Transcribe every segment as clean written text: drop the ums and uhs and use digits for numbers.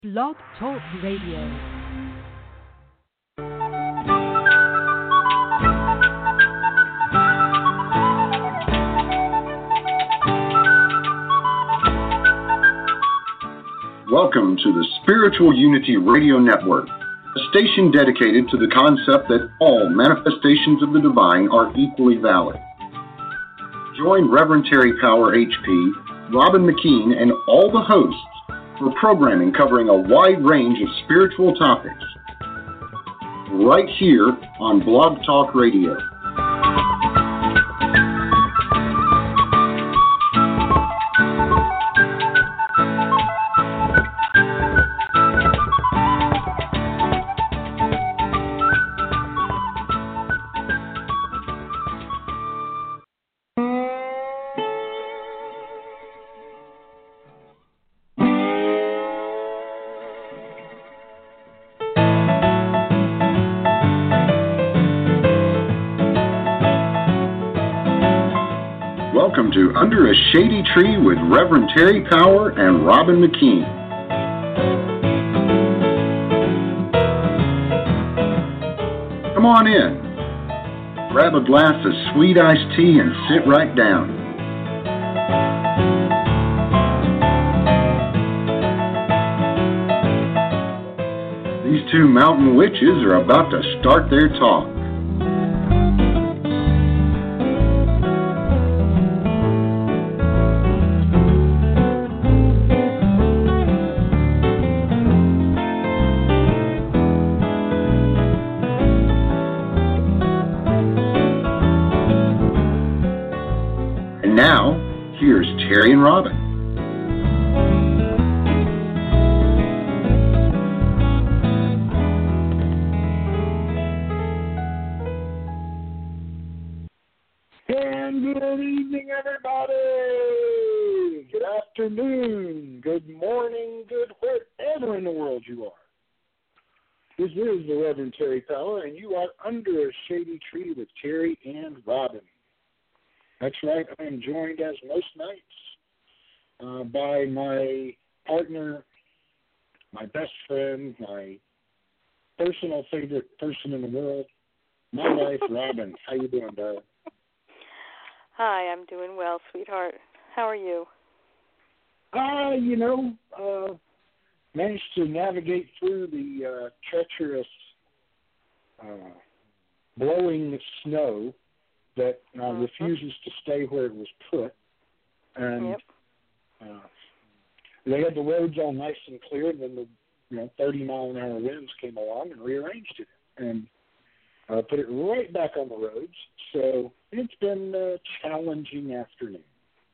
Blog Talk Radio. Welcome to the Spiritual Unity Radio Network, a station dedicated to the concept that all manifestations of the divine are equally valid. Join Reverend Terry Power HP, Robin McKean, and all the hosts for programming covering a wide range of spiritual topics, right here on Blog Talk Radio. Welcome to Under a Shady Tree with Reverend Terry Power and Robin McKean. Come on in. Grab a glass of sweet iced tea and sit right down. These two mountain witches are about to start their talk. Now, here's Terry and Robin. And good evening, everybody. Good afternoon, good morning, good wherever in the world you are. This is the Reverend Terry Power, and you are Under a Shady Tree with Terry and Robin. That's right, I am joined as most nights by my partner, my best friend, my personal favorite person in the world, my wife, Robin. How you doing, darling? Hi, I'm doing well, sweetheart. How are you? Managed to navigate through the treacherous blowing snow that refuses to stay where it was put. And they had the roads all nice and clear, and then the 30-mile-an-hour winds came along and rearranged it and put it right back on the roads. So it's been a challenging afternoon.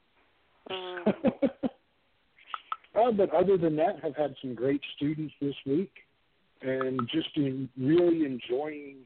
But other than that, I've had some great students this week and just really enjoying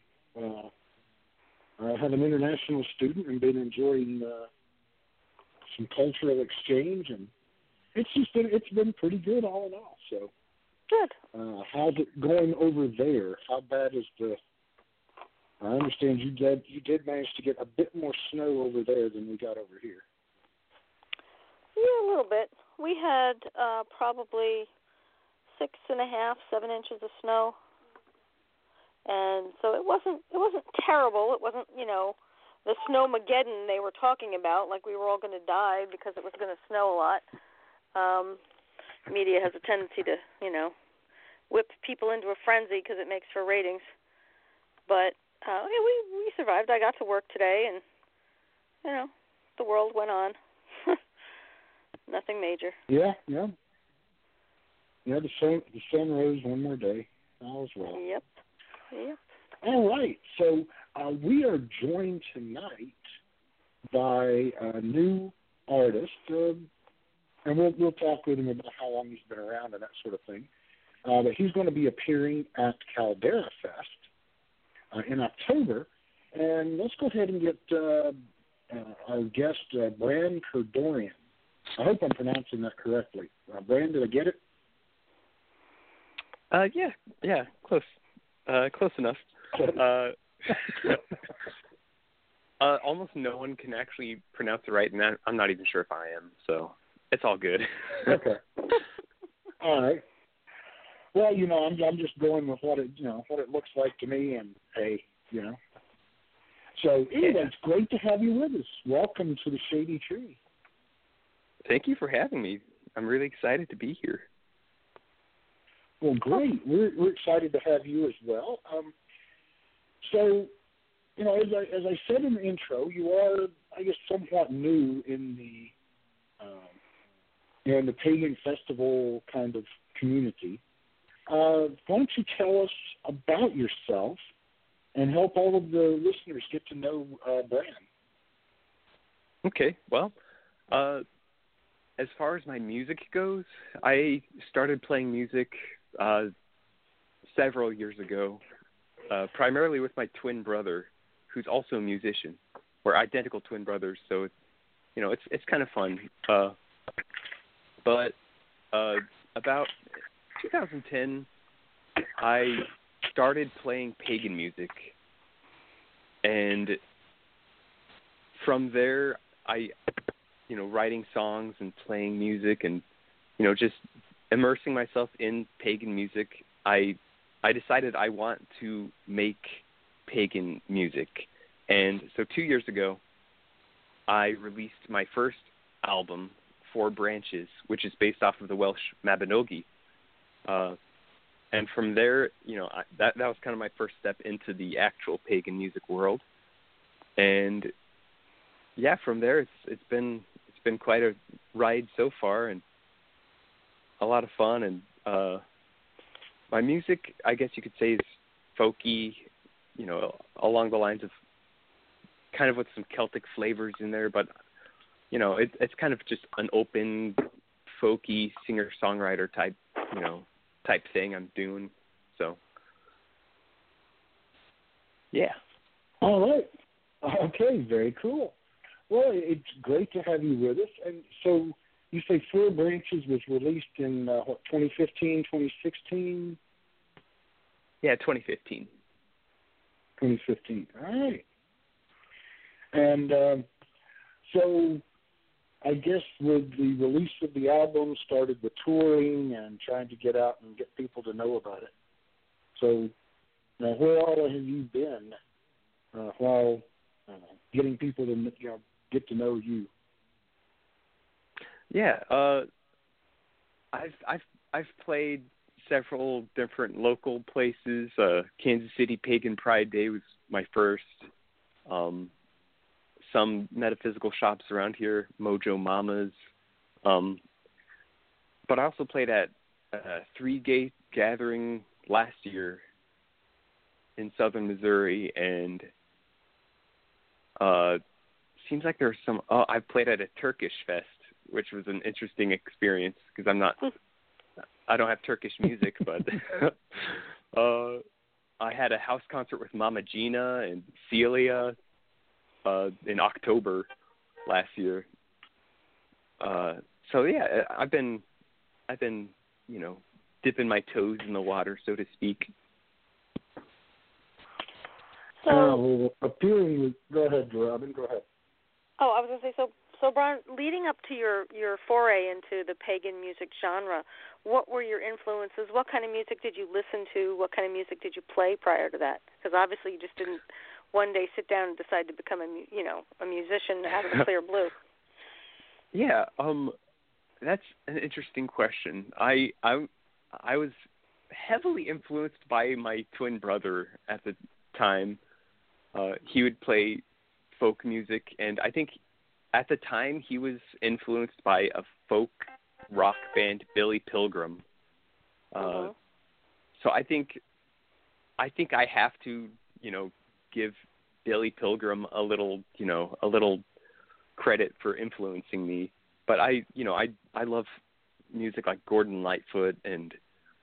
I have an international student and been enjoying some cultural exchange, and it's been pretty good all in all. So good. How's it going over there? How bad is I understand you did manage to get a bit more snow over there than we got over here. Yeah, a little bit. We had probably 6.5, 7 inches of snow. And so it wasn't terrible. It wasn't, the snowmageddon they were talking about, like we were all going to die because it was going to snow a lot. Media has a tendency to, whip people into a frenzy because it makes for ratings. But we survived. I got to work today, and, the world went on. Nothing major. Yeah. The sun rose one more day. All is well. Yep. All right, so we are joined tonight by a new artist, and we'll talk with him about how long he's been around and that sort of thing. But he's going to be appearing at Caldera Fest in October, and let's go ahead and get our guest, Bran Kerdorian. I hope I'm pronouncing that correctly. Bran, did I get it? Yeah, close. Close enough. Almost no one can actually pronounce it right, and I'm not even sure if I am, so it's all good. Okay. All right. Well, I'm just going with what it looks like to me, and hey, So anyway, It's great to have you with us. Welcome to the Shady Tree. Thank you for having me. I'm really excited to be here. Well, great. We're excited to have you as well. So, as I said in the intro, you are, I guess, somewhat new in the pagan festival kind of community. Why don't you tell us about yourself and help all of the listeners get to know Bran? Okay. Well, as far as my music goes, I started playing music several years ago, primarily with my twin brother, who's also a musician. We're identical twin brothers, so it's kind of fun. But about 2010, I started playing pagan music, and from there, writing songs and playing music and, just immersing myself in pagan music, I decided I want to make pagan music. And so 2 years ago, I released my first album, Four Branches, which is based off of the Welsh Mabinogi. And from there, that was kind of my first step into the actual pagan music world. And yeah, from there it's been quite a ride so far, and a lot of fun. And my music, I guess you could say, is folky, along the lines of kind of with some Celtic flavors in there, but it's kind of just an open, folky singer-songwriter type thing I'm doing. So, yeah. All right. Okay, very cool. Well, it's great to have you with us. And so you say Four Branches was released in, 2015, 2016? Yeah, 2015. 2015. All right. And so I guess with the release of the album started the touring and trying to get out and get people to know about it. So now where all have you been while getting people to get to know you? Yeah, I've played several different local places. Kansas City Pagan Pride Day was my first. Some metaphysical shops around here, Mojo Mamas. But I also played at Three Gate Gathering last year in southern Missouri, and seems like there's some. Oh, I played at a Turkish fest, which was an interesting experience because I don't have Turkish music, but I had a house concert with Mama Gina and Celia in October last year. So yeah, I've been dipping my toes in the water, so to speak. So appealing. Go ahead, Robin. Go ahead. Oh, I was going to say, so Brian, leading up to your foray into the pagan music genre, what were your influences? What kind of music did you listen to? What kind of music did you play prior to that? Because obviously you just didn't one day sit down and decide to become a musician out of the clear blue. Yeah, that's an interesting question. I was heavily influenced by my twin brother at the time. He would play folk music, and I think at the time he was influenced by a folk rock band, Billy Pilgrim. So I think I have to, give Billy Pilgrim a little credit for influencing me. But I love music like Gordon Lightfoot and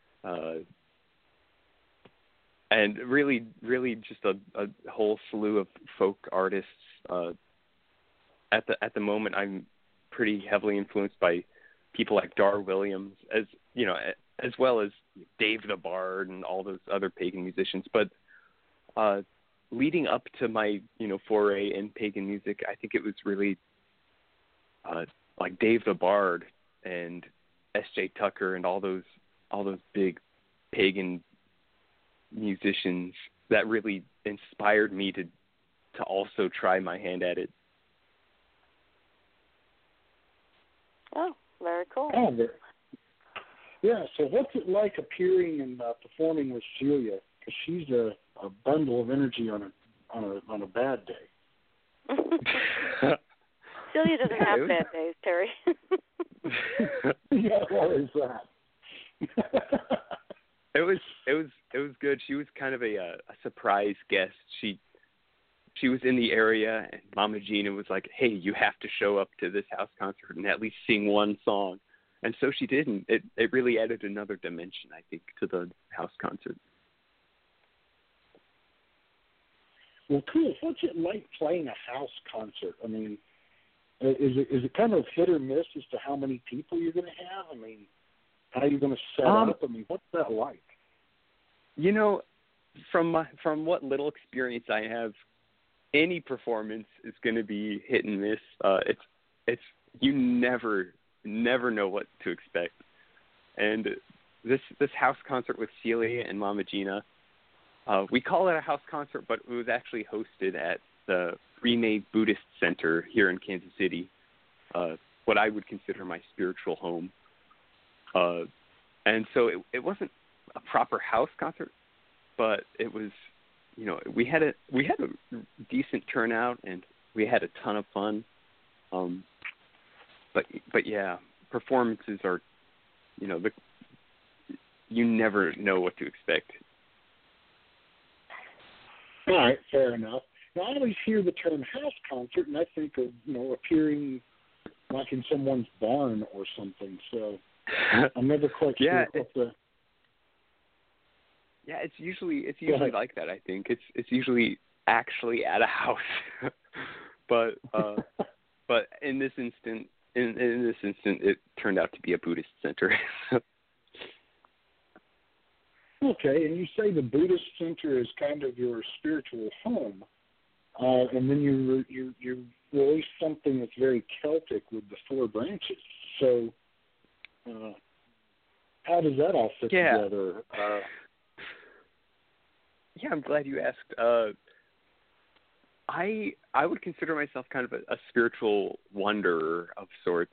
really just a whole slew of folk artists. At the moment, I'm pretty heavily influenced by people like Dar Williams, as well as Dave the Bard and all those other pagan musicians. But leading up to my foray in pagan music, I think it was really like Dave the Bard and S.J. Tucker and all those big pagan musicians that really inspired me to also try my hand at it. Oh, very cool. Oh, yeah. So what's it like appearing and performing with Celia? Because she's a bundle of energy on a bad day. Celia doesn't have bad days, Terry. Yeah, what is that? It was good. She was kind of a surprise guest. She was in the area, and Mama Gina was like, "Hey, you have to show up to this house concert and at least sing one song." And so she did, and it really added another dimension, I think, to the house concert. Well, cool. What's it like playing a house concert? I mean, is it kind of hit or miss as to how many people you're going to have? I mean, how are you going to set up? I mean, what's that like? You know, from what little experience I have, any performance is going to be hit and miss. It's you never know what to expect. And this house concert with Celia and Mama Gina, we call it a house concert, but it was actually hosted at the Remade Buddhist Center here in Kansas City, what I would consider my spiritual home. And so it wasn't a proper house concert, but it was, you know, we had a decent turnout and we had a ton of fun. But yeah, performances are, you know, you never know what to expect. All right, fair enough. Now, I always hear the term house concert, and I think of, you know, appearing like in someone's barn or something. So I'm never quite sure what the... Yeah, it's usually like that. I think it's usually actually at a house, but in this instant, it turned out to be a Buddhist center. Okay, and you say the Buddhist center is kind of your spiritual home, and then you release something that's very Celtic with the four branches. So, how does that all fit together? Yeah, I'm glad you asked. I would consider myself kind of a spiritual wanderer of sorts.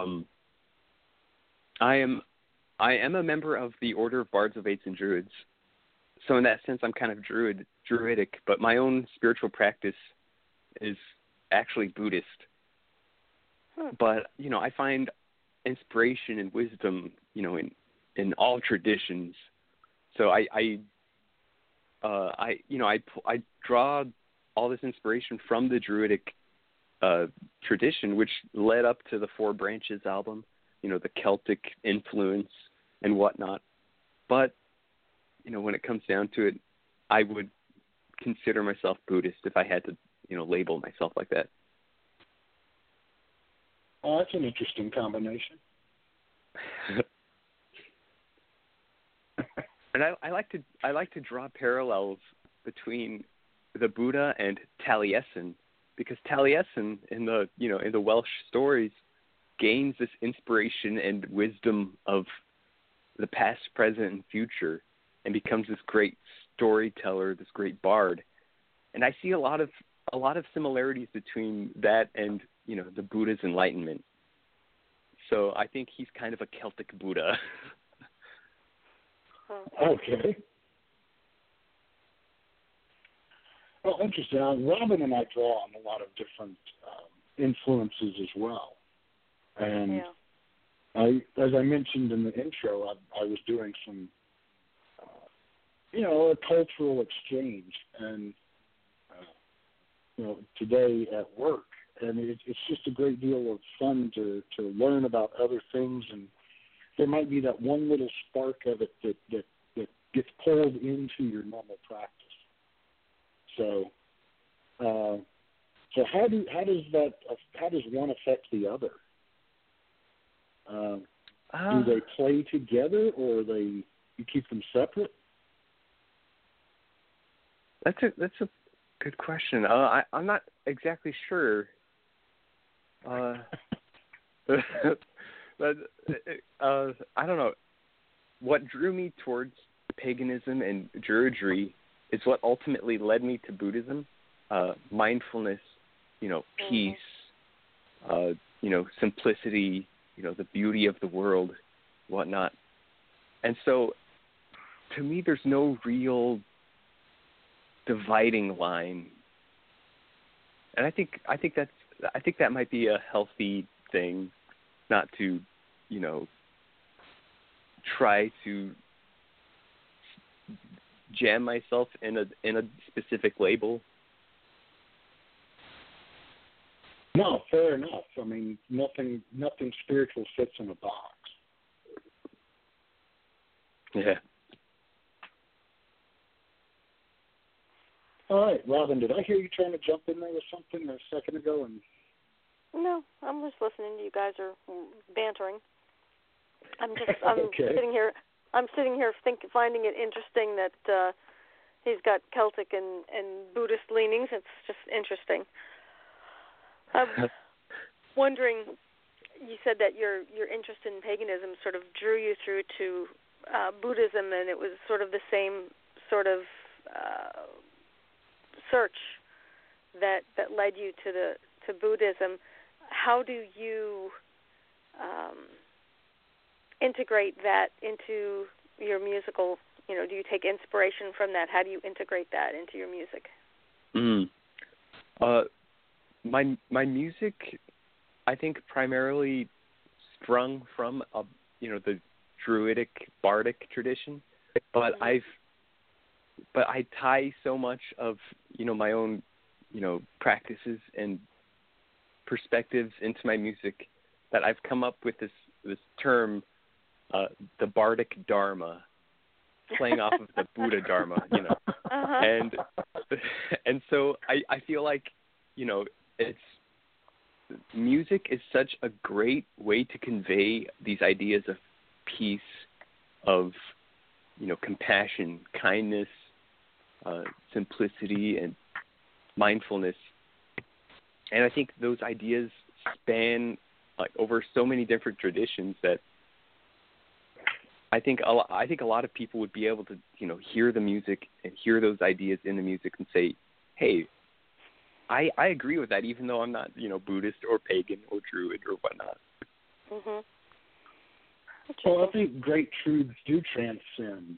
I am a member of the Order of Bards, Ovates, and Druids. So in that sense, I'm kind of druidic, but my own spiritual practice is actually Buddhist. But, you know, I find inspiration and wisdom, you know, in all traditions. So I draw all this inspiration from the druidic tradition, which led up to the Four Branches album, you know, the Celtic influence and whatnot. But, you know, when it comes down to it, I would consider myself Buddhist if I had to, you know, label myself like that. Oh, that's an interesting combination. And I like to draw parallels between the Buddha and Taliesin, because Taliesin in the Welsh stories gains this inspiration and wisdom of the past, present, and future, and becomes this great storyteller, this great bard. And I see a lot of similarities between that and, you know, the Buddha's enlightenment. So I think he's kind of a Celtic Buddha. Okay. Well, interesting. Robin and I draw on a lot of different influences as well. And as I mentioned in the intro, I was doing some, a cultural exchange, and today at work, and it's just a great deal of fun to learn about other things, and there might be that one little spark of it that gets pulled into your normal practice. So, how does one affect the other? Do they play together, or you keep them separate? That's a good question. I'm not exactly sure. But I don't know. What drew me towards paganism and Druidry is what ultimately led me to Buddhism. Mindfulness, peace, simplicity, the beauty of the world, whatnot. And so, to me, there's no real dividing line. And I think that might be a healthy thing, not to, try to jam myself in a specific label. No, fair enough. I mean, nothing spiritual fits in a box. Yeah. All right, Robin, did I hear you trying to jump in there with something a second ago? And No, I'm just listening. You guys are bantering. I'm okay. sitting here. Finding it interesting that he's got Celtic and Buddhist leanings. It's just interesting. I'm wondering. You said that your interest in paganism sort of drew you through to Buddhism, and it was sort of the same sort of search that led you to Buddhism. How do you integrate that into your musical? Do you take inspiration from that? How do you integrate that into your music? My music, I think, primarily sprung from the Druidic bardic tradition, but I tie so much of my own practices and perspectives into my music that I've come up with this term, the bardic dharma, playing off of the Buddha dharma, Uh-huh. and so I feel like it's music is such a great way to convey these ideas of peace, of compassion, kindness, simplicity, and mindfulness. And I think those ideas span over so many different traditions that I think a lot of people would be able to hear the music and hear those ideas in the music and say, hey, I agree with that, even though I'm not Buddhist or pagan or Druid or whatnot. Mhm. Well, I think great truths do transcend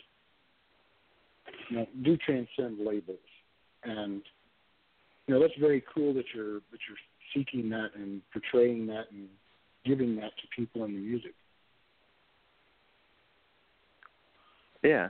labels, and that's very cool that you're seeking that and portraying that and giving that to people in the music. Yeah,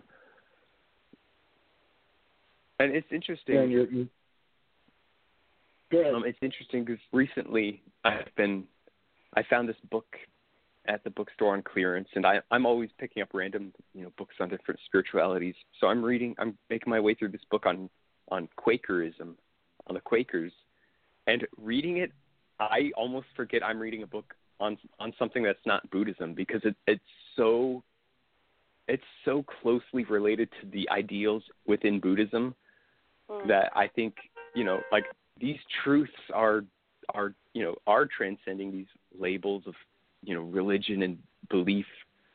and it's interesting. And go ahead. It's interesting because recently I found this book at the bookstore on clearance, and I'm always picking up random books on different spiritualities. So I'm making my way through this book on Quakerism, on the Quakers, and reading it, I almost forget I'm reading a book on something that's not Buddhism, because it's so closely related to the ideals within Buddhism that I think these truths are transcending these labels of religion and belief,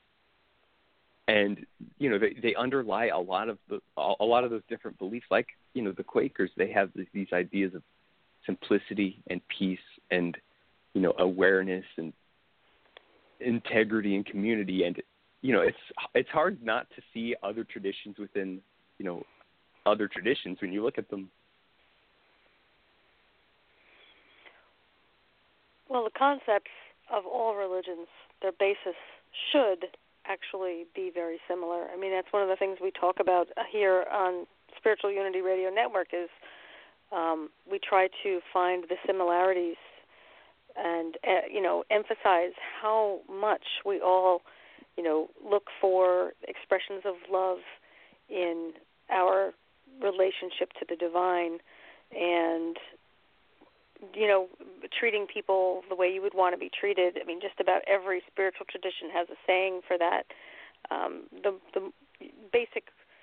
and they underlie a lot of those different beliefs. Like the Quakers, they have these ideas of simplicity and peace and awareness and integrity and community, and it's hard not to see other traditions within other traditions when you look at them. Well, the concepts of all religions, their basis should actually be very similar. I mean, that's one of the things we talk about here on Spiritual Unity Radio Network is we try to find the similarities and, emphasize how much we all, look for expressions of love in our relationship to the divine, and treating people the way you would want to be treated. I mean, just about every spiritual tradition has a saying for that. The basic,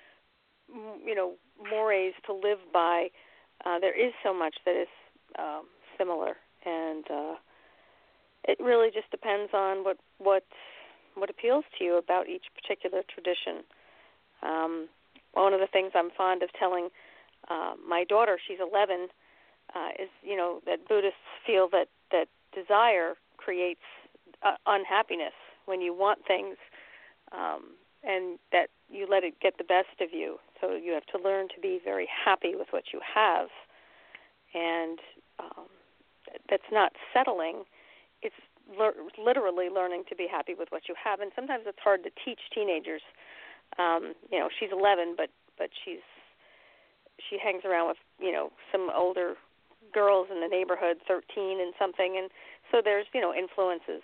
mores to live by, there is so much that is similar, and it really just depends on what appeals to you about each particular tradition. One of the things I'm fond of telling my daughter, she's 11, is, that Buddhists feel that desire creates unhappiness when you want things, and that you let it get the best of you. So you have to learn to be very happy with what you have, and that's not settling. It's literally learning to be happy with what you have, and sometimes it's hard to teach teenagers. She's 11, but she hangs around with some older girls in the neighborhood, 13 and something, and so there's influences.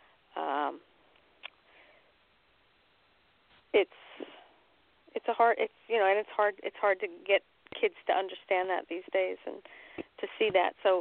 It's hard to get kids to understand that these days and to see that. So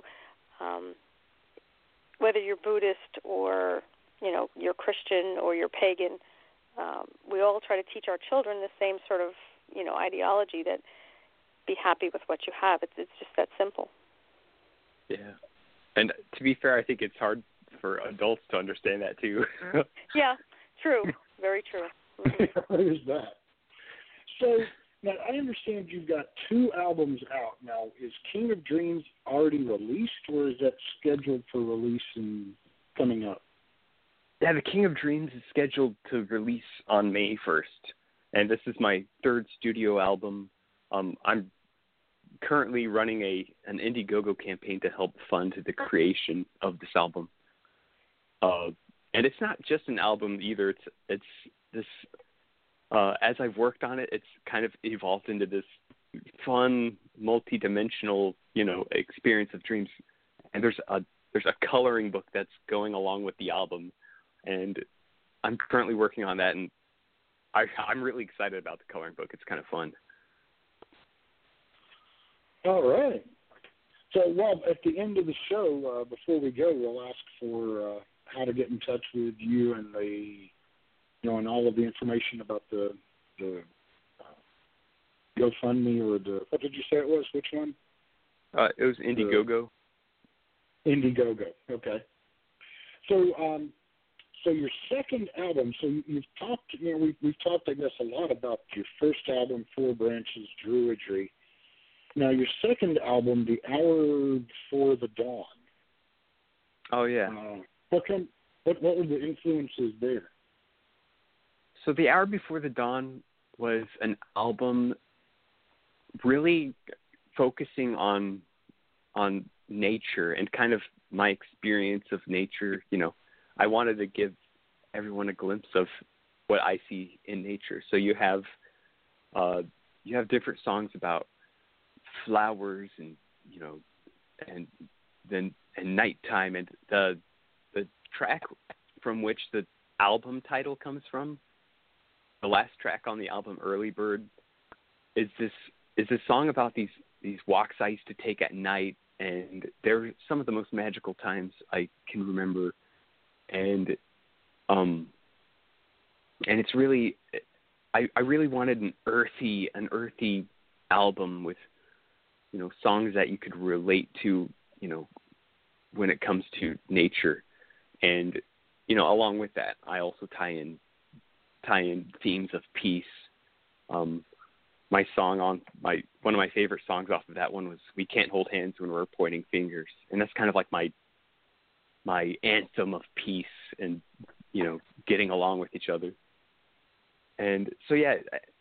whether you're Buddhist or you're Christian or you're pagan, we all try to teach our children the same sort of ideology, that be happy with what you have. It's just that simple. Yeah, and to be fair, I think it's hard for adults to understand that too. Yeah, true, very true. There's that. So now I understand you've got 2 albums out now. Is King of Dreams already released, or is that scheduled for release and coming up? Yeah, the King of Dreams is scheduled to release on May 1st, and this is my 3rd studio album. I'm currently running an Indiegogo campaign to help fund the creation of this album. And it's not just an album either. It's this. As I've worked on it, it's kind of evolved into this fun, multi-dimensional, experience of dreams. And there's a coloring book that's going along with the album, and I'm currently working on that, and I'm really excited about the coloring book. It's kind of fun. All right. So, Rob, at the end of the show, before we go, we'll ask for how to get in touch with you and and all of the information about the GoFundMe or what did you say it was? Which one? It was Indiegogo. Indiegogo. Okay. So your second album. So you've talked. We've talked, I guess, a lot about your first album, Four Branches Druidry. Now your second album, The Hour Before the Dawn. Oh yeah. What were the influences there? So The Hour Before the Dawn was an album really focusing on nature and kind of my experience of nature. I wanted to give everyone a glimpse of what I see in nature. So you have different songs about flowers and nighttime, and the track from which the album title comes from, the last track on the album, Early Bird, is this song about these walks I used to take at night, and they're some of the most magical times I can remember. And it's really, I really wanted an earthy album with, songs that you could relate to, when it comes to nature. And, along with that, I also tie in themes of peace. One of my favorite songs off of that one was "We Can't Hold Hands When We're Pointing Fingers," and that's kind of like my anthem of peace and getting along with each other. And so yeah,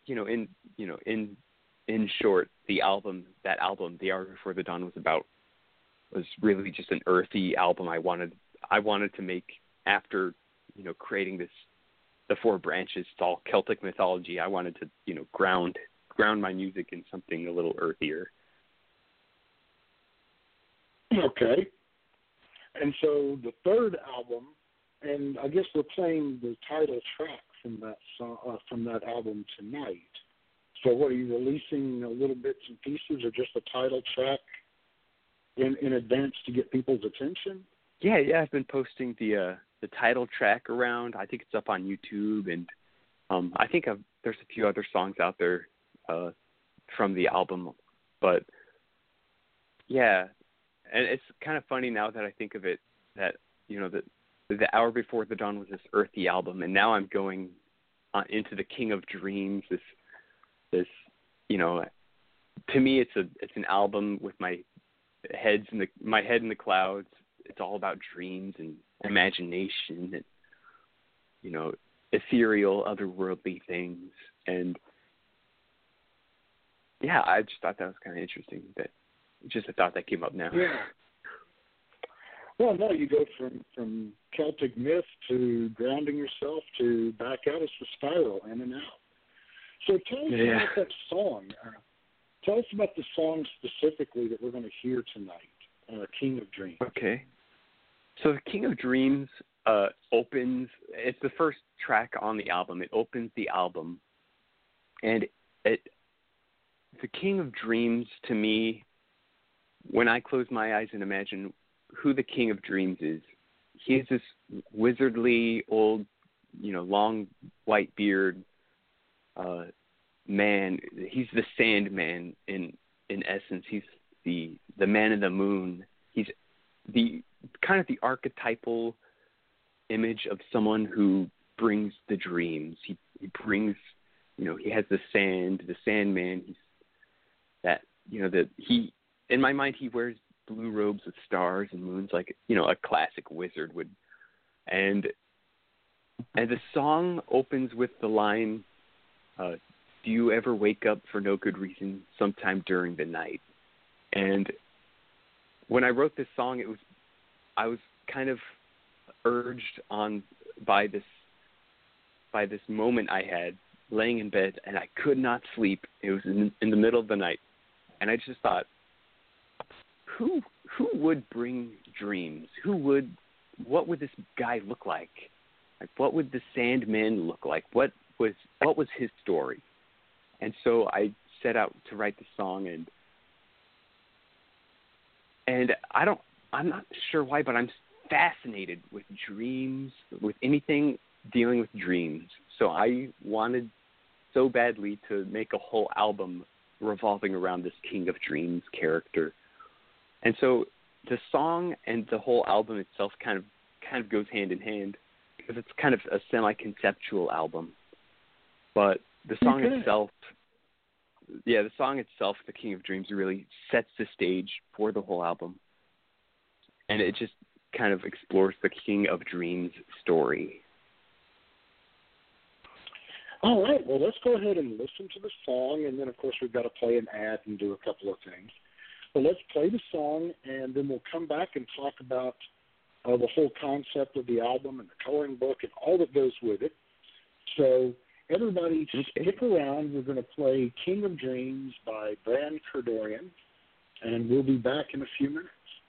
in short, that album, The Hour Before the Dawn, was really just an earthy album I wanted to make after creating the Four Branches. It's all Celtic mythology. I wanted to ground my music in something a little earthier. Okay. And so the third album, and I guess we're playing the title track from that song, from that album tonight. So what, are you releasing little bits and pieces, or just the title track in advance to get people's attention? Yeah, I've been posting the title track around. I think it's up on YouTube, and I think there's a few other songs out there from the album. But yeah, and it's kind of funny now that I think of it, that the Hour Before the Dawn was this earthy album, and now I'm going into the King of Dreams, this to me it's an album with my head in the clouds. It's all about dreams and imagination and ethereal, otherworldly things. And yeah, I just thought that was kind of interesting. That just a thought that came up now. Yeah. Well, no, you go from Celtic myth to grounding yourself to back out as the spiral, in and out. So tell us about that song. Tell us about the song specifically that we're going to hear tonight, King of Dreams. Okay. So the King of Dreams opens, it's the first track on the album. It opens the album. And the King of Dreams, to me, when I close my eyes and imagine who the King of Dreams is, he is this wizardly old, long white beard man. He's the Sandman in essence. He's the man in the moon. He's the kind of the archetypal image of someone who brings the dreams. He brings, he has the Sandman. He's that, in my mind, he wears blue robes with stars and moons like, a classic wizard would. And the song opens with the line, do you ever wake up for no good reason sometime during the night? And when I wrote this song, I was kind of urged on by this moment I had laying in bed, and I could not sleep. It was in the middle of the night. And I just thought, who would bring dreams? What would this guy look like? Like, what would the Sandman look like? What was his story? And so I set out to write the song, and I'm not sure why, but I'm fascinated with dreams, with anything dealing with dreams. So I wanted so badly to make a whole album revolving around this King of Dreams character. And so the song and the whole album itself kind of goes hand in hand, because it's kind of a semi-conceptual album. But the song itself, the King of Dreams, really sets the stage for the whole album. And it just kind of explores the King of Dreams story. All right, well, let's go ahead and listen to the song, and then, of course, we've got to play an ad and do a couple of things. But let's play the song, and then we'll come back and talk about the whole concept of the album and the coloring book and all that goes with it. So everybody stick around. We're going to play King of Dreams by Van Kerdorian, and we'll be back in a few minutes.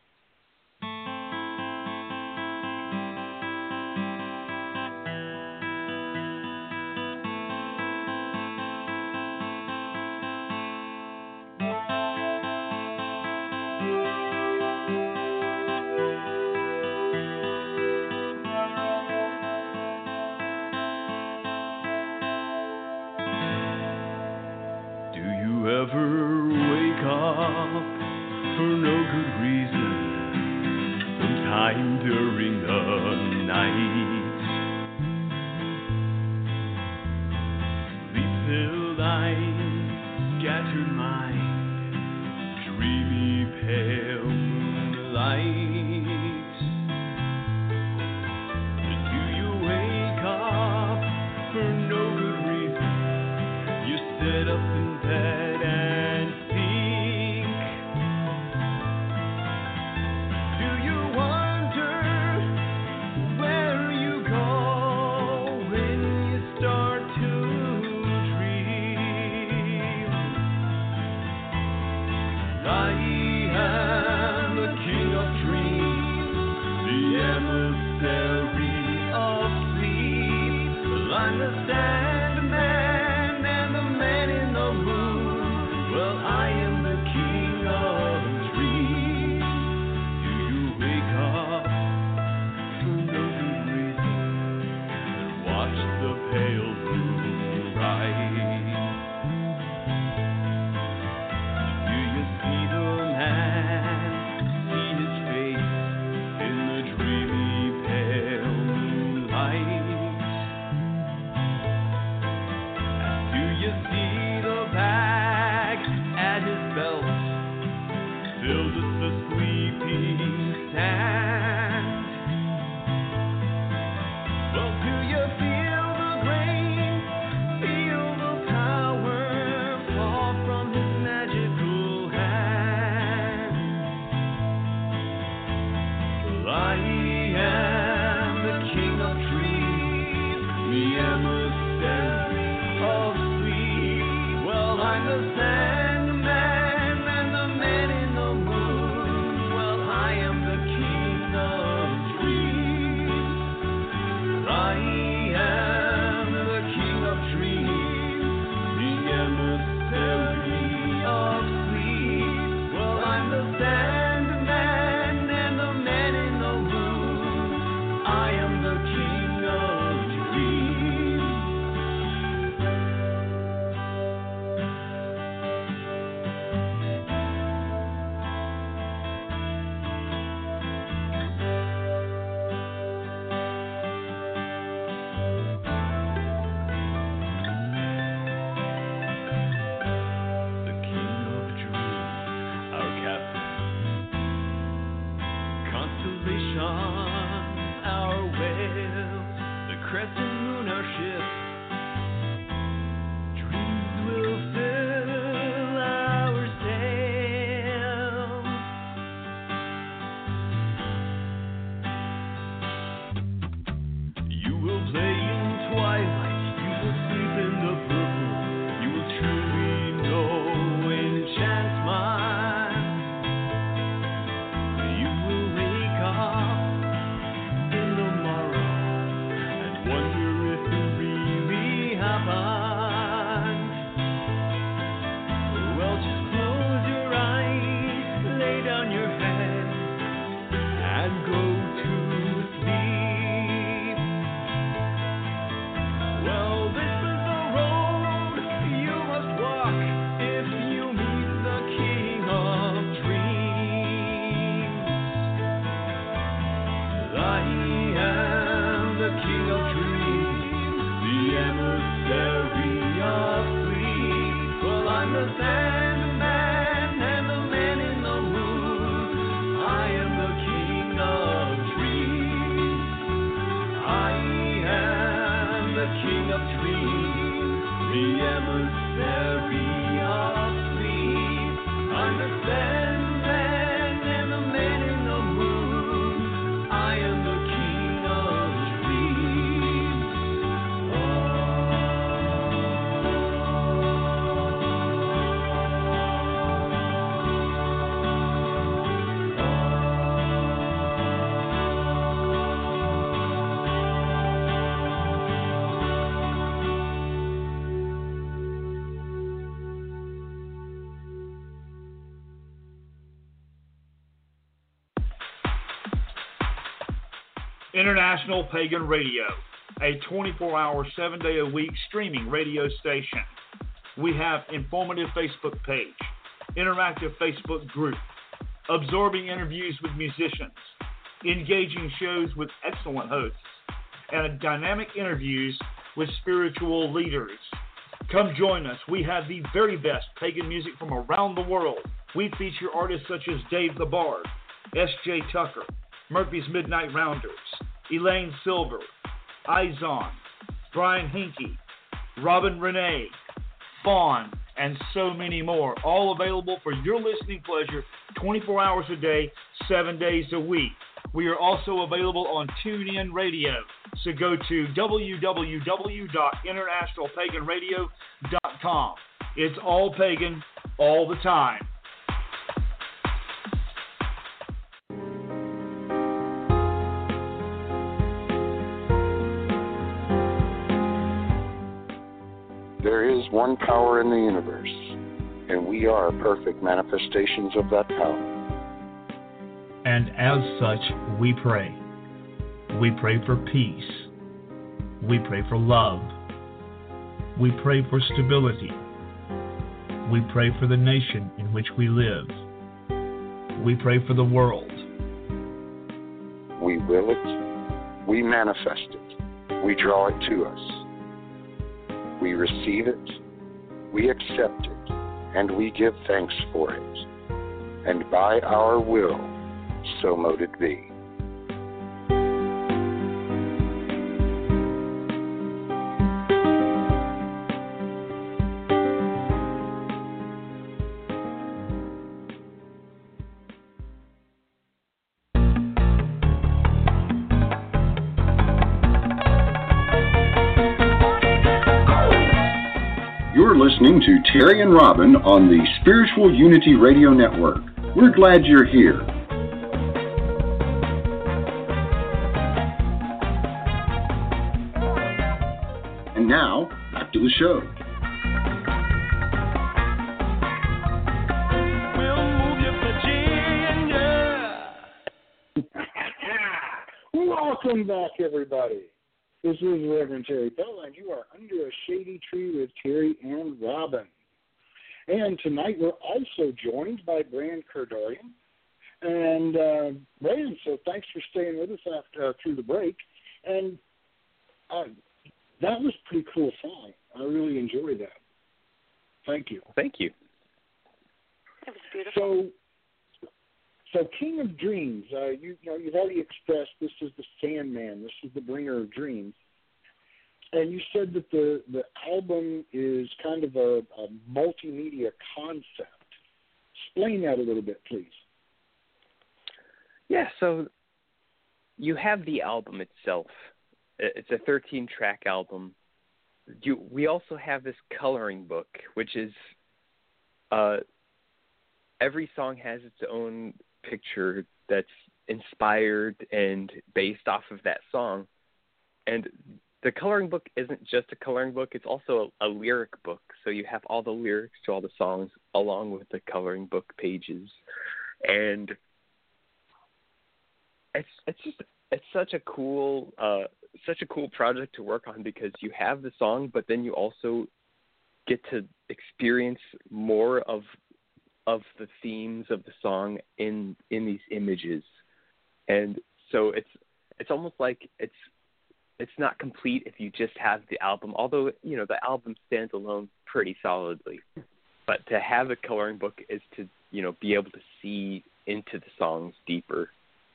Ever wake up for no good reason sometime during the night? Sleep-filled eyes, scattered mind, dreamy pale moonlight. Do you wake up for no good reason? You sit up in bed and think. Do you wonder where you go when you start to dream? I am the King of Dreams. International Pagan Radio, a 24-hour, 7-day-a-week streaming radio station. We have informative Facebook page, interactive Facebook group, absorbing interviews with musicians, engaging shows with excellent hosts, and dynamic interviews with spiritual leaders. Come join us. We have the very best pagan music from around the world. We feature artists such as Dave the Bard, S.J. Tucker, Murphy's Midnight Rounders, Elaine Silver, Izon, Brian Hinkie, Robin Renee, Fawn, and so many more, all available for your listening pleasure 24 hours a day, 7 days a week. We are also available on TuneIn Radio, so go to www.internationalpaganradio.com. It's all pagan, all the time. There is one power in the universe, and we are perfect manifestations of that power. And as such, we pray. We pray for peace. We pray for love. We pray for stability. We pray for the nation in which we live. We pray for the world. We will it. We manifest it. We draw it to us. We receive it, we accept it, and we give thanks for it. And by our will, so mote it be. You're listening to Terry and Robin on the Spiritual Unity Radio Network. We're glad you're here. And now, back to the show. We'll move your Virginia. Welcome back, everybody. This is Reverend Terry Bell, and you are under a shady tree with Terry and Robin. And tonight we're also joined by Brand Kerdorian. And Brand, so thanks for staying with us through the break. And that was a pretty cool song. I really enjoyed that. Thank you. Thank you. It was beautiful. So King of Dreams, you've already expressed this is the Sandman, this is the bringer of dreams. And you said that the album is kind of a multimedia concept. Explain that a little bit, please. Yeah, so you have the album itself. It's a 13-track album. We also have this coloring book, which is every song has its own picture that's inspired and based off of that song. And the coloring book isn't just a coloring book, it's also a lyric book. So you have all the lyrics to all the songs along with the coloring book pages. And it's such a cool project to work on, because you have the song, but then you also get to experience more of the themes of the song in these images. And so it's almost like it's not complete if you just have the album, although the album stands alone pretty solidly. But to have a coloring book is to be able to see into the songs deeper.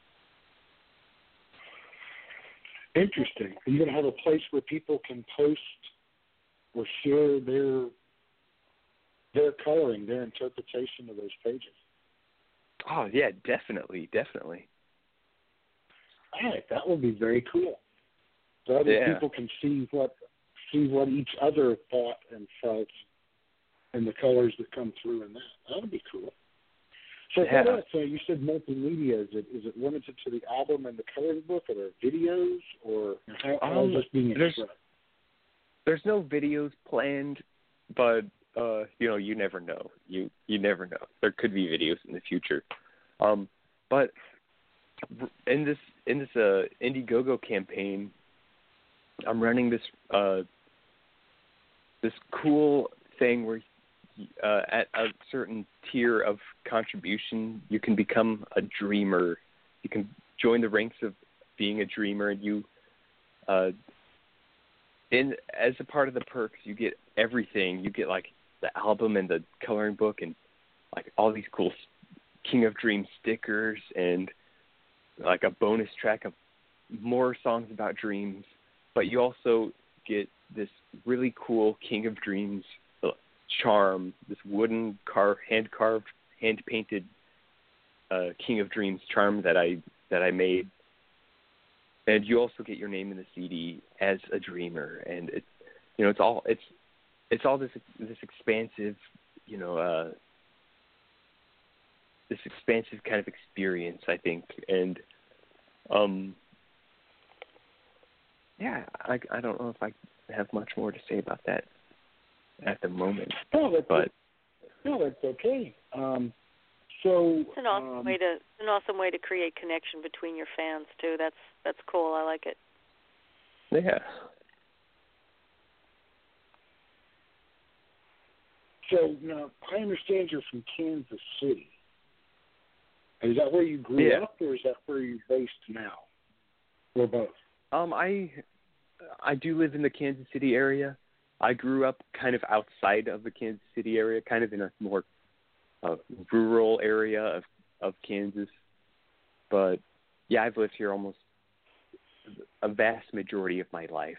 Interesting. Are you going to have a place where people can post or share their coloring, their interpretation of those pages? Oh yeah, definitely. All right, that will be very cool. So other people can see what each other thought and felt, and the colors that come through in that. That would be cool. So what else? You said multimedia. Is it limited to the album and the coloring book? Are there videos, or how is this being expressed? There's no videos planned, but you never know. You never know. There could be videos in the future. But in this Indiegogo campaign, I'm running this this cool thing where at a certain tier of contribution, you can become a dreamer. You can join the ranks of being a dreamer, and you, as a part of the perks, you get everything. You get like the album and the coloring book, and like all these cool King of Dreams stickers, and like a bonus track of more songs about dreams. But you also get this really cool King of Dreams charm, this wooden hand-carved, hand-painted King of Dreams charm that I made. And you also get your name in the CD as a dreamer, and it's all this expansive, this expansive kind of experience, I think. And I don't know if I have much more to say about that at the moment. No, that's okay. So it's an awesome way to create connection between your fans too. That's cool. I like it. Yeah. So now I understand you're from Kansas City. Is that where you grew up, or is that where you're based now, or both? I do live in the Kansas City area. I grew up kind of outside of the Kansas City area, kind of in a more rural area of Kansas. But, yeah, I've lived here almost a vast majority of my life.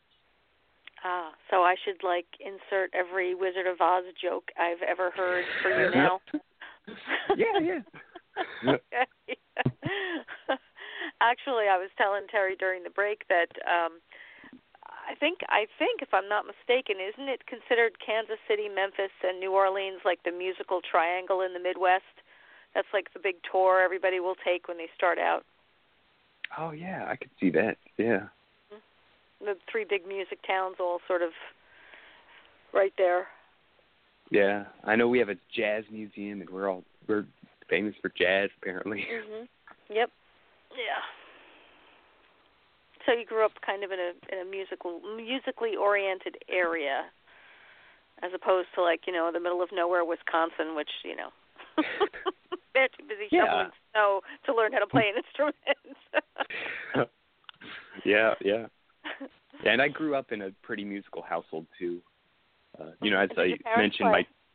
So I should, insert every Wizard of Oz joke I've ever heard for you now? Yeah. Okay. Actually, I was telling Terry during the break that I think if I'm not mistaken, isn't it considered Kansas City, Memphis, and New Orleans like the musical triangle in the Midwest? That's like the big tour everybody will take when they start out. Oh yeah, I could see that. Yeah. The three big music towns all sort of right there. Yeah, I know we have a jazz museum, and we're famous for jazz apparently. Mhm. Yep. Yeah. So you grew up kind of in a musically oriented area, as opposed to the middle of nowhere, Wisconsin, which they're too busy shoveling snow to learn how to play an instrument. Yeah. And I grew up in a pretty musical household too. As I mentioned,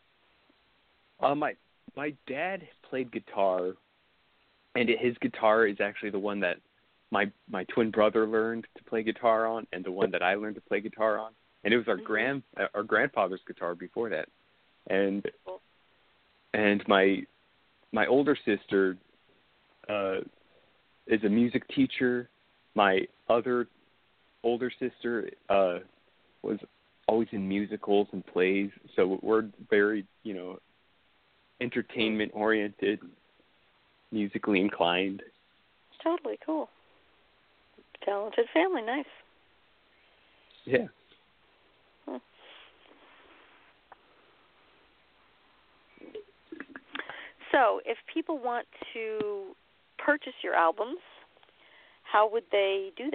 my dad played guitar, and his guitar is actually the one that my twin brother learned to play guitar on, and the one that I learned to play guitar on. And it was our grandfather's guitar before that. And my older sister is a music teacher. My other older sister was always in musicals and plays, so we're very, entertainment oriented, musically inclined. Totally cool. Talented family, nice. Yeah. So, if people want to purchase your albums, how would they do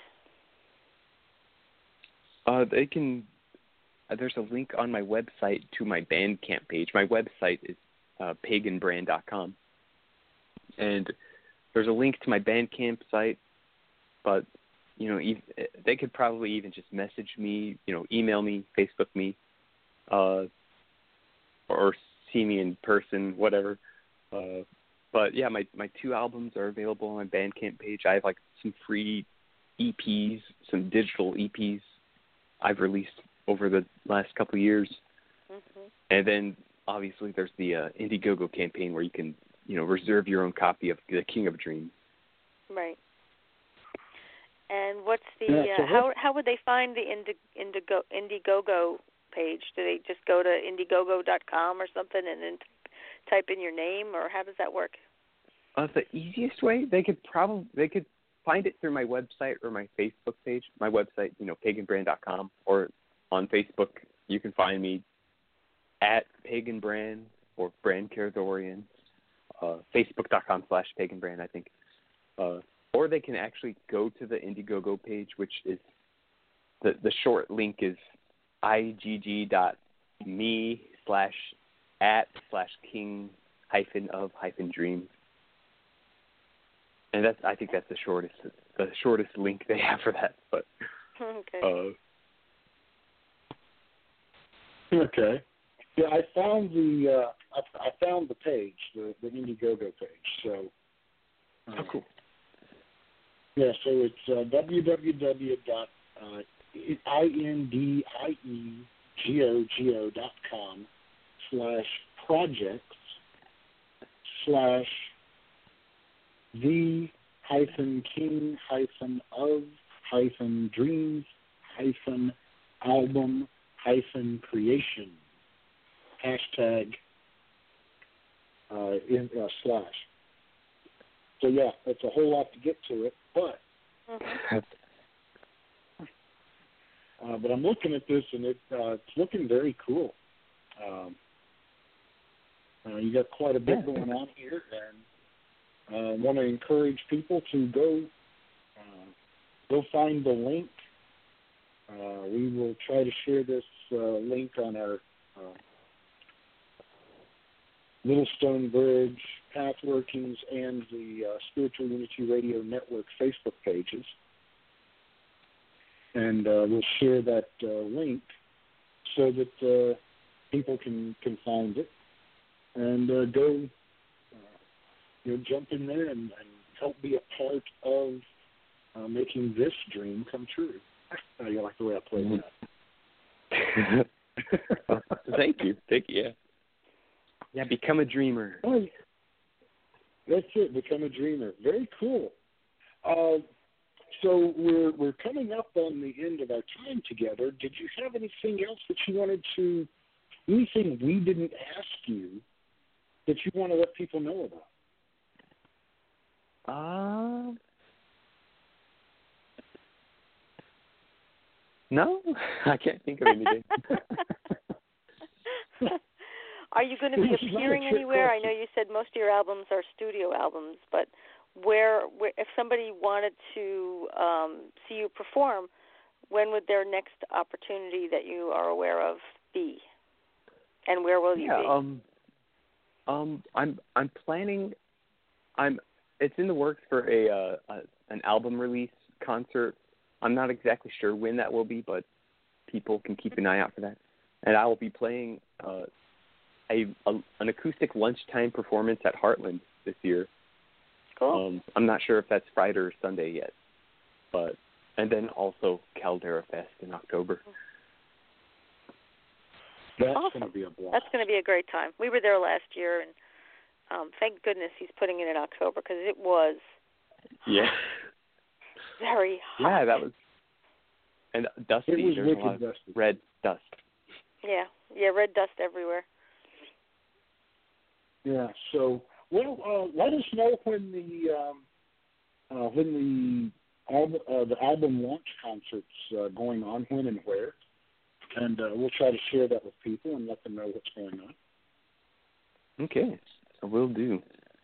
that? They can. There's a link on my website to my Bandcamp page. My website is paganbrand.com, and there's a link to my Bandcamp site. But they could probably even just message me, email me, Facebook me, or see me in person, whatever. But yeah, my two albums are available on my Bandcamp page. I have some free EPs, some digital EPs I've released over the last couple of years. Mm-hmm. And then obviously there's the Indiegogo campaign where you can, reserve your own copy of The King of Dreams. Right. And what's the how would they find the Indiegogo page? Do they just go to Indiegogo.com or something and then type in your name, or how does that work? The easiest way, they could find it through my website or my Facebook page. My website, paganbrand.com, or on Facebook, you can find me at Pagan Brand or Brand Caradorian, Facebook.com/Pagan Brand, I think. or they can actually go to the Indiegogo page, which is the short link is igg.me/@/king-of-dreams. And I think that's the shortest link they have for that. But okay. Okay. Yeah, I found the page, the Indiegogo page. So. Oh, cool. Yeah, so it's www.the-king-of-dreams-album-creation #/ So yeah, that's a whole lot to get to it, but but I'm looking at this and it's looking very cool. You got quite a bit going on here, and I want to encourage people to go find the link. We will try to share this link on our Little Stone Bridge, Pathworkings, and the Spiritual Unity Radio Network Facebook pages. And we'll share that link so that people can find it and go jump in there and help be a part of making this dream come true. You like the way I played that? Thank you. Yeah, become a dreamer. Oh, that's it. Become a dreamer. Very cool. So we're coming up on the end of our time together. Did you have anything else that you wanted to? Anything we didn't ask you that you want to let people know about? No, I can't think of anything. Are you going to be appearing anywhere? I know you said most of your albums are studio albums, but where if somebody wanted to see you perform, when would their next opportunity that you are aware of be? And where will you be? I'm planning. It's in the works for an album release concert. I'm not exactly sure when that will be, but people can keep an eye out for that. And I will be playing an acoustic lunchtime performance at Heartland this year. Cool. I'm not sure if that's Friday or Sunday yet, and then also Caldera Fest in October. That's awesome. Going to be a blast. That's going to be a great time. We were there last year, and thank goodness he's putting it in October because it was very hot. Yeah, that was. And dusty. It was There's a lot of dusty. red dust. Yeah, red dust everywhere. Yeah. So, let us know when the album launch concert's going on, when and where, and we'll try to share that with people and let them know what's going on. Okay, I will do.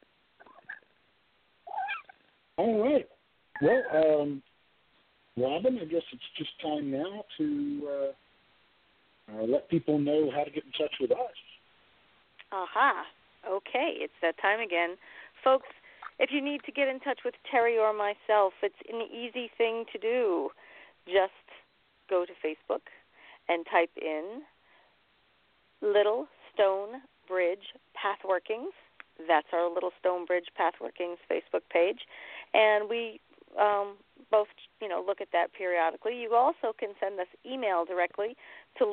All right. Well, Robin, I guess it's just time now to let people know how to get in touch with us. Aha. Okay, it's that time again. Folks, if you need to get in touch with Terry or myself, it's an easy thing to do. Just go to Facebook and type in Little Stone Bridge Pathworkings. That's our Little Stone Bridge Pathworkings Facebook page. And we both, look at that periodically. You also can send us email directly to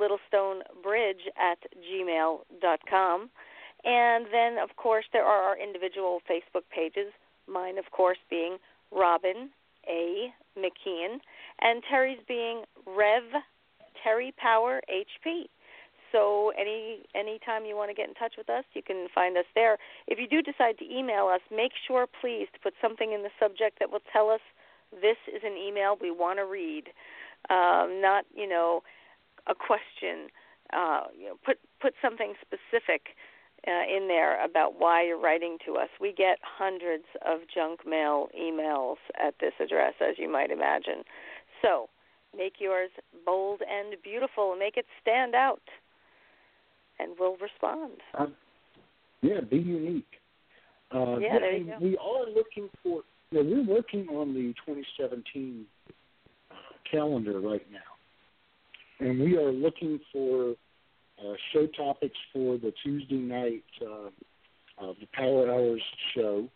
littlestonebridge@gmail.com. And then, of course, there are our individual Facebook pages, mine, of course, being Robin A. McKeon, and Terry's being Rev Terry Power HP. So any time you want to get in touch with us, you can find us there. If you do decide to email us, make sure, please, to put something in the subject that will tell us this is an email we want to read, not, a question. Put something specific in there about why you're writing to us. We get hundreds of junk mail emails at this address, as you might imagine. So make yours bold and beautiful and make it stand out, and we'll respond. Be unique. There you go. We are looking for, we're working on the 2017 calendar right now, and we are looking for show topics for the Tuesday night the Power Hours show.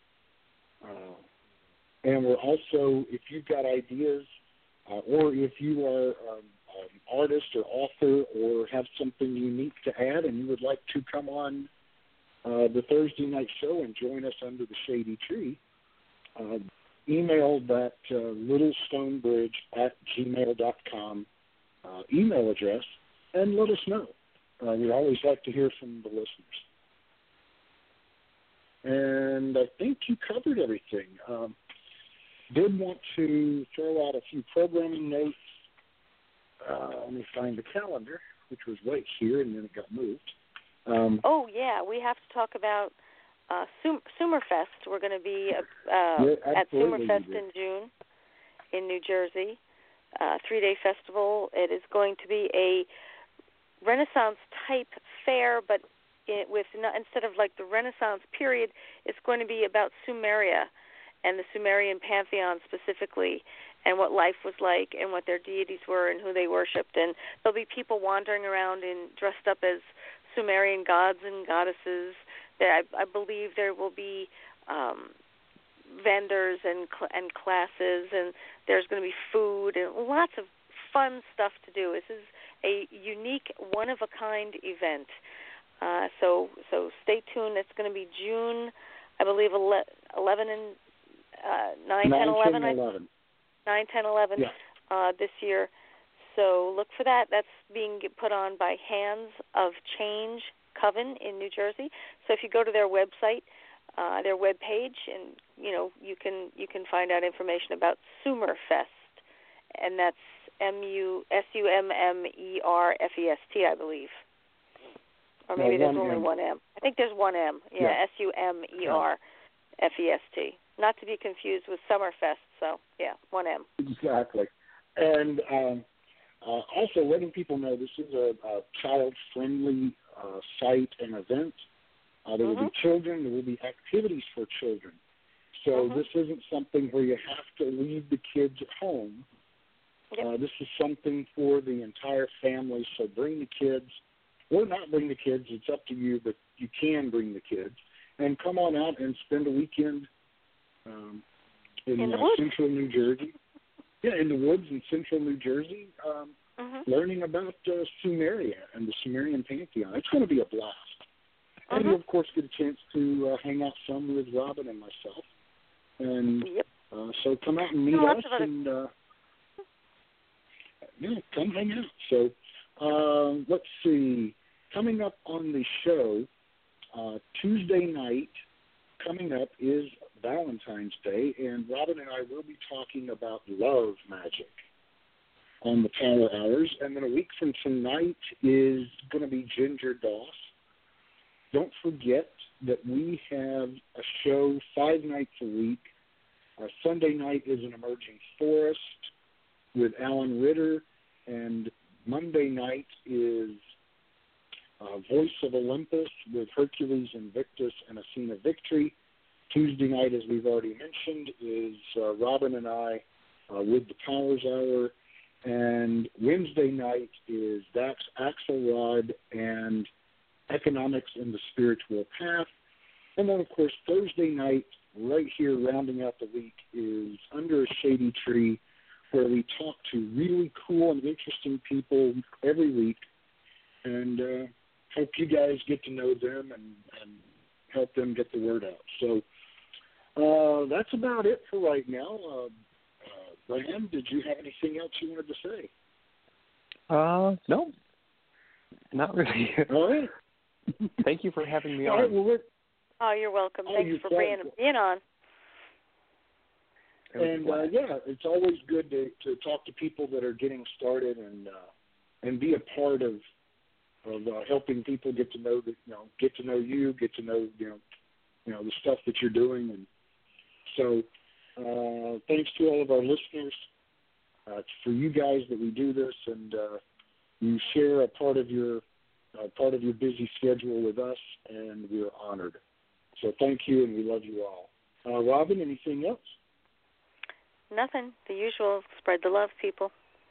And we're also, if you've got ideas or if you are an artist or author or have something unique to add and you would like to come on the Thursday night show and join us under the shady tree, email that littlestonebridge@gmail.com email address and let us know. We'd always like to hear from the listeners. And I think you covered everything. Did want to throw out a few programming notes. Let me find the calendar, which was right here, and then it got moved. We have to talk about Sumerfest. We're going to be at Sumerfest in June in New Jersey, 3-day festival. It is going to be a Renaissance-type fair, but instead of like the Renaissance period, it's going to be about Sumeria and the Sumerian pantheon specifically, and what life was like, and what their deities were, and who they worshipped. And there'll be people wandering around dressed up as Sumerian gods and goddesses. I believe there will be vendors and classes, and there's going to be food and lots of fun stuff to do. This is a unique, one-of-a-kind event. So stay tuned. It's going to be June, I believe, 11 and 9, 10, 11. 9, 10, 11 this year. So look for that. That's being put on by Hands of Change Coven in New Jersey. So if you go to their website, their webpage, and you can find out information about Sumerfest, and that's SUMMERFEST, I believe. Or maybe there's only one M. I think there's one M. Yeah. SUMERFEST. Not to be confused with Summerfest. So, one M. Exactly. And also letting people know this is a child-friendly site and event. There will be children. There will be activities for children. So this isn't something where you have to leave the kids at home. This is something for the entire family. So bring the kids, or not bring the kids. It's up to you, but you can bring the kids. And come on out and spend a weekend in central New Jersey. Yeah, in the woods in central New Jersey, learning about Sumeria and the Sumerian pantheon. It's going to be a blast. And you, of course, get a chance to hang out some with Robin and myself. And so come out and meet us and come hang out. So let's see. Coming up on the show, Tuesday night, coming up is Valentine's Day, and Robin and I will be talking about love magic on the Power Hours. And then a week from tonight is going to be Ginger Doss. Don't forget that we have a show 5 nights a week. Our Sunday night is an emerging forest with Alan Ritter, and Monday night is Voice of Olympus with Hercules Invictus and Athena Victory. Tuesday night, as we've already mentioned, is Robin and I with the Powers Hour. And Wednesday night is Dax Axelrod and Economics in the Spiritual Path. And then, of course, Thursday night, right here rounding out the week, is Under a Shady Tree, where we talk to really cool and interesting people every week. And hope you guys get to know them and help them get the word out. So that's about it for right now. Graham, did you have anything else you wanted to say? No, not really. All right. Thank you for having me on. on. Right, well, you're welcome. Thanks for being on. And it's always good to talk to people that are getting started and be a part of helping people get to know you, get to know the stuff that you're doing. And so thanks to all of our listeners. It's for you guys that we do this, and you share a part of your busy schedule with us, and we're honored. So thank you, and we love you all. Robin, anything else? Nothing. The usual. Spread the love, people.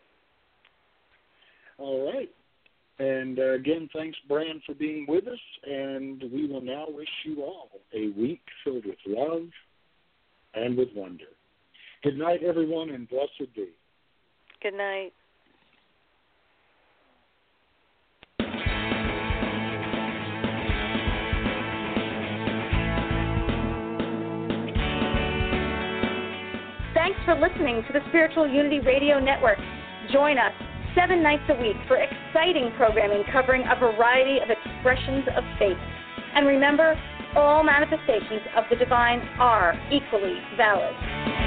All right. And again, thanks, Bran, for being with us, and we will now wish you all a week filled with love and with wonder. Good night, everyone, and blessed be. Good night. Thanks for listening to the Spiritual Unity Radio Network. Join us 7 nights a week for exciting programming covering a variety of expressions of faith. And remember, all manifestations of the divine are equally valid.